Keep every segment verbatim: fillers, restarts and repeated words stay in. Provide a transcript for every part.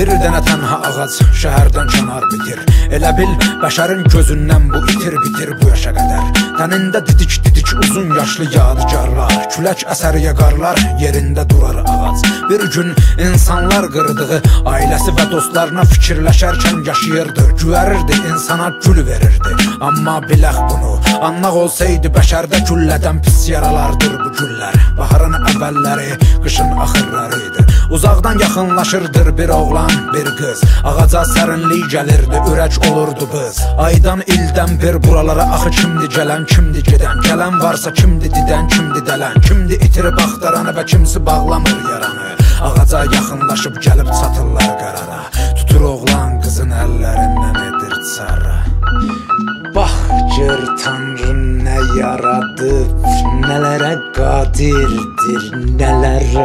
Bir dənə tənha ağac şəhərdən kənar bitir. Elə bil bəşərin gözündən bu itir bitir bu yaşa qədər. Tənində didik didik uzun yaşlı yadigarlar, külək əsəri yaqarlar, yerində durar ağac. Bir gün insanlar qırdığı ailəsi və dostlarına fikirləşərkən yaşayırdı, güvərirdi, insana gül verirdi. Amma bilək bunu, anlaq olsaydı bəşərdə güllədən pis yaralardır bu güllər. Baharın əvvəlləri, qışın axırlarıydı. Uzaqdan yaxınlaşırdır bir oğlan, bir qız. Ağaca sərinlik gəlirdi, ürək olurdu bız. Aydan ildən bir buralara axı kimdi gələn, kimdi gedən. Gələn varsa kimdi didən, kimdi dələn. Kimdi itirib axtaranı və kimsi bağlamır yaranı. Ağaca yaxınlaşıb gəlib çatırlar qərara. Tutur oğlan qızın əllərindən edir çara. Bax gör Tanrım nə yaradıb, nələrə qadirdir, nələrə.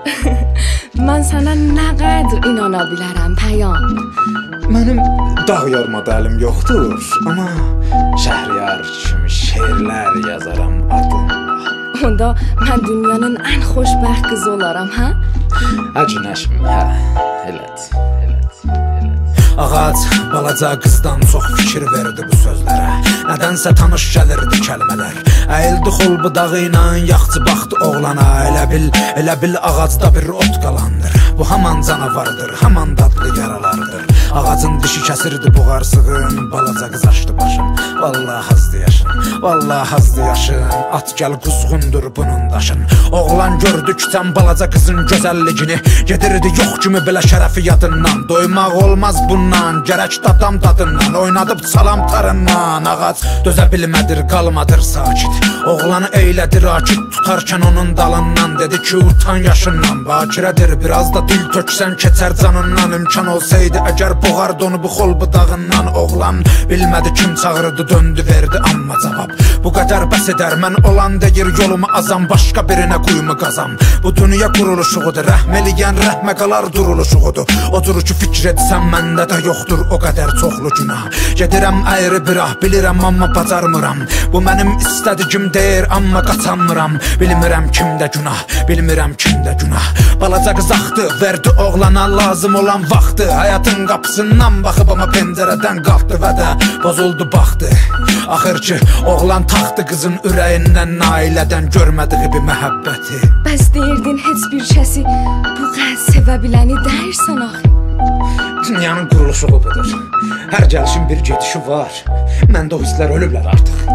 Mən sənə nə qədər inana bilərəm Pəyam. Mənim dağ yarmada əlim yoxdur, amma Şəhriyar kimi şeirlər yazaram adınla. Onda mən dünyanın ən xoşbəxt qızı olaram, hə? Əcnəşim, hə, elət, elət, elət. Ağac balaca qızdan çox fikir verdi bu sözlərə. Nədənsə tanış gəlirdi kəlmələr. Əyildi xol budağı ilə yaxçı baxdı oğlana. Elə bil, elə bil ağacda bir ot qalandır. Bu haman canavardır, haman dadlı yaralardır. Ağacın dişi kəsirdi boğarsığın, balaca qız açdı başın. Vallahi hazdı yaşın, vallahi hazdı yaşın. At gəl quzğundur bunun daşın. Oğlan gördükdən balaca qızın gözəlligini, gedirdi yox kimi belə şərəfi yadından. Doymaq olmaz bundan, gərək dadam dadından. Oynadıb salam tarından. Ağac dözə bilmədir, qalmadır sakit. Oğlanı eylədir akit, tutarkən onun dalından. Dedi ki utan yaşından, bakirədir, biraz da dil töksən keçər canından. İmkan olsaydı əgər boğardı onu bu xol budağından. Oğlan bilmədi kim çağırdı, döndü verdi amma cavab. Bu qədər bəs edər, mən olan deyir yolumu azam, başqa birinə quyumu qazam. Bu dünya quruluşuğudur, rəhm eləyən rəhmə qalar duruluşuğudur. Odur ki fikr etsən məndə də yoxdur o qədər çoxlu günah. Gedirəm əyri bir ah, bilirəm amma bacarmıram. Bu mənim istədiyim deyir amma qaçanmıram. Bilmirəm kimdə günah, bilmirəm kimdə günah. Balaca qız axdı, verdi oğlana lazım olan vaxtı. Həyatın qapısından baxıb amma pəncərədən qalxdı və də bozuldu baxdı. Axır ki oğlan taxdı qızın ürəyindən, ailədən görmədiyi bir məhəbbəti. Bəs deyirdin heç bir kəsi bu qədər sevə biləni deyirsən axı. Dünyanın quruluşu budur. Hər gəlişin bir gedişi var. Məndə o hisslər ölüblər artıq.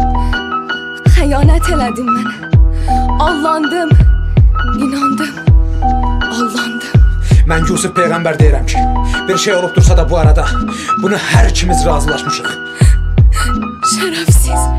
Xəyanət elədin mənə. Allandım, inandım, allandım. Mən Yusuf Peyğəmbər deyirəm ki, bir şey olubdursa da bu arada bunu hər ikimiz razılaşmışıq. Şərəfsiz.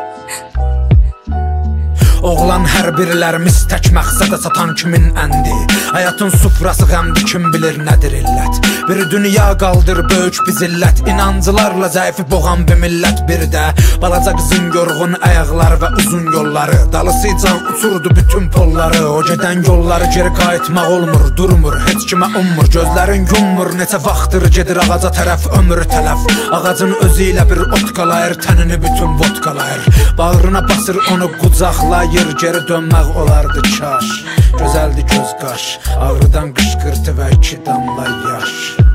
Oğlan hər birilərimiz tək məqsədə satan kimin əndi. Həyatın sufrası qəmdi, kim bilir nədir illət. Bir dünya qaldır böyük bir zillət. İnancılarla zəifi boğan bir millət. Bir də balaca qızın yorğun ayaqları və uzun yolları. Dalısıca uçurdu bütün polları. O gedən yolları geri qayıtmaq olmur, durmur, heç kimə ummur. Gözlərin yummur, neçə vaxtdır gedir ağaca tərəf, ömrü tələf. Ağacın özü ilə bir ot qalayır, tənini bütün vodkalayır. Bağrına basır onu qucaqlayır, geri dönmək olardı kaş. Gözəldi göz qaş, ağrıdan qışqırtı və iki damla yaş.